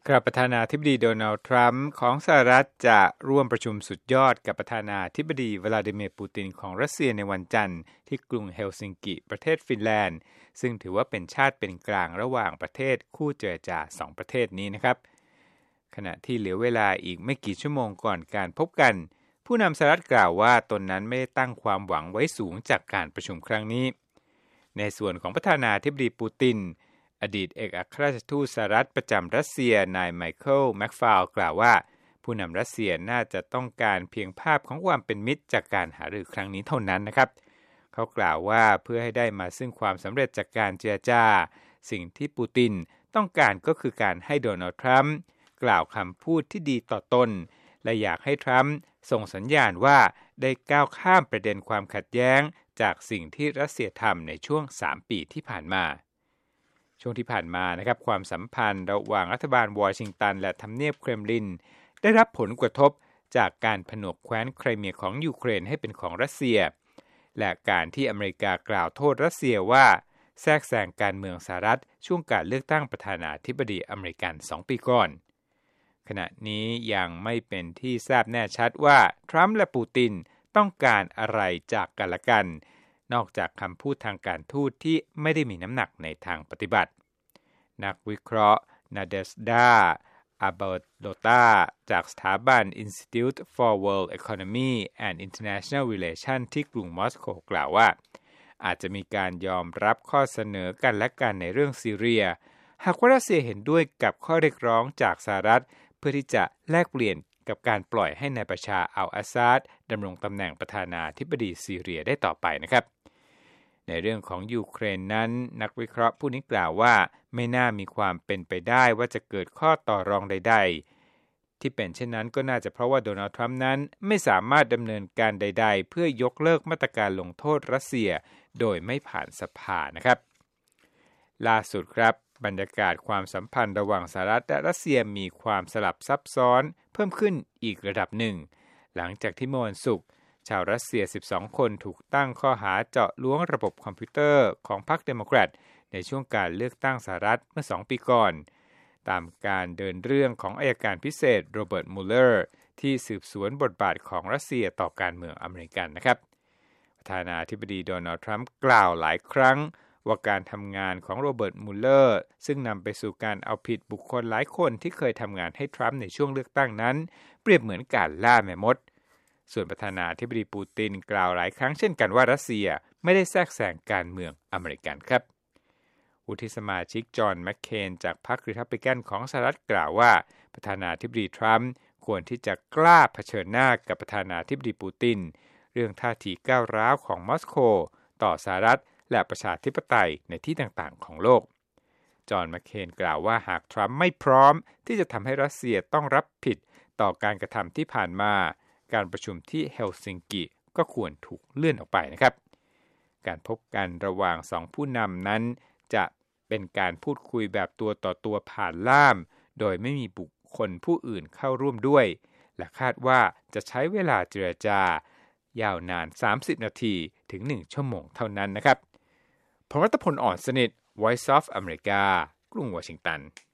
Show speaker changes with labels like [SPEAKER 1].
[SPEAKER 1] ครับประธานาธิบดีโดนัลด์ทรัมป์ของสหรัฐจะร่วมประชุมสุดยอดกับประธานาธิบดีวลาดิเมียร์ปูตินของรัสเซียในวันจันทร์ที่กรุงเฮลซิงกิประเทศฟินแลนด์ซึ่งถือว่าเป็นชาติเป็นกลางระหว่างประเทศคู่เจรจา2ประเทศนี้นะครับขณะที่เหลือเวลาอีกไม่กี่ชั่วโมงก่อนการพบกันผู้นำสหรัฐกล่าวว่าตนนั้นไม่ได้ตั้งความหวังไว้สูงจากการประชุมครั้งนี้ในส่วนของประธานาธิบดีปูตินอดีตเอกอัครราชทูตสหรัฐประจำรัสเซียนายไมเคิลแม็กฟาวกล่าวว่าผู้นำรัสเซียน่าจะต้องการเพียงภาพของความเป็นมิตรจากการหารือครั้งนี้เท่านั้นนะครับเขากล่าวว่าเพื่อให้ได้มาซึ่งความสำเร็จจากการเจรจาสิ่งที่ปูตินต้องการก็คือการให้โดนัลด์ทรัมป์กล่าวคำพูดที่ดีต่อตนและอยากให้ทรัมป์ส่งสัญญาณว่าได้ก้าวข้ามประเด็นความขัดแย้งจากสิ่งที่รัสเซียทำในช่วง3ปีที่ผ่านมาช่วงที่ผ่านมานะครับความสัมพันธ์ระหว่างรัฐบาลวอชิงตันและทำเนียบเครมลินได้รับผลกระทบจากการผนวกแคว้นไครเมียของยูเครนให้เป็นของรัสเซียและการที่อเมริกากล่าวโทษรัสเซียว่าแทรกแซงการเมืองสหรัฐช่วงการเลือกตั้งประธานาธิบดีอเมริกัน2 ปีก่อนขณะนี้ยังไม่เป็นที่ทราบแน่ชัดว่าทรัมป์และปูตินต้องการอะไรจากกันและกันนอกจากคำพูดทางการทูตที่ไม่ได้มีน้ำหนักในทางปฏิบัตินักวิเคราะห์นาเดสดาอาเบร์โลตาจากสถาบัน Institute for World Economy and International Relations ที่กรุงมอสโกกล่าวว่าอาจจะมีการยอมรับข้อเสนอกันและกันในเรื่องซีเรียหากว่ารัสเซียเห็นด้วยกับข้อเรียกร้องจากสหรัฐเพื่อที่จะแลกเปลี่ยนกับการปล่อยให้นายบัชาร์อัลอาซาดดำรงตำแหน่งประธานาธิบดีซีเรียได้ต่อไปนะครับในเรื่องของยูเครนนั้นนักวิเคราะห์ผู้นี้กล่าวว่าไม่น่ามีความเป็นไปได้ว่าจะเกิดข้อต่อรองใดๆที่เป็นเช่นนั้นก็น่าจะเพราะว่าโดนัลด์ทรัมป์นั้นไม่สามารถดำเนินการใดๆเพื่อยกเลิกมาตรการลงโทษรัสเซียโดยไม่ผ่านสภานะครับล่าสุดครับบรรยากาศความสัมพันธ์ระหว่างสหรัฐและรัสเซียมีความสลับซับซ้อนเพิ่มขึ้นอีกระดับหนึ่งหลังจากที่เมื่อวันศุกร์ชาวรัสเซีย12 คนถูกตั้งข้อหาเจาะล้วงระบบคอมพิวเตอร์ของพรรคเดโมแครตในช่วงการเลือกตั้งสหรัฐเมื่อ2 ปีก่อนตามการเดินเรื่องของอัยการพิเศษโรเบิร์ตมูเลอร์ที่สืบสวนบทบาทของรัสเซียต่อการเมืองอเมริกันนะครับประธานาธิบดีโดนัลด์ทรัมป์กล่าวหลายครั้งว่าการทำงานของโรเบิร์ตมูเลอร์ซึ่งนำไปสู่การเอาผิดบุคคลหลายคนที่เคยทำงานให้ทรัมป์ในช่วงเลือกตั้งนั้นเปรียบเหมือนการล่าแม่มดส่วนประธานาธิบดีปูตินกล่าวหลายครั้งเช่นกันว่ารัสเซียไม่ได้แทรกแซงการเมืองอเมริกันครับวุฒิสมาชิกจอห์นแมคเคนจากพรรครีพับลิกันของสหรัฐกล่าวว่าประธานาธิบดีทรัมป์ควรที่จะกล้าเผชิญหน้ากับประธานาธิบดีปูตินเรื่องท่าทีก้าวร้าวของมอสโกต่อสหรัฐและประชาธิปไตยในที่ต่างๆของโลกจอห์นแมคเคนกล่าวว่าหากทรัมป์ไม่พร้อมที่จะทำให้รัสเซียต้องรับผิดต่อการกระทำที่ผ่านมาการประชุมที่เฮลซิงกิก็ควรถูกเลื่อนออกไปนะครับการพบกันระหว่าง2 ผู้นำนั้นจะเป็นการพูดคุยแบบตัวต่อตัวผ่านล่ามโดยไม่มีบุคคลผู้อื่นเข้าร่วมด้วยและคาดว่าจะใช้เวลาเจรจายาวนาน30 นาทีถึง1 ชั่วโมงเท่านั้นนะครับพล รัตพล อ่อนสนิท Voice of America กรุงวอชิงตัน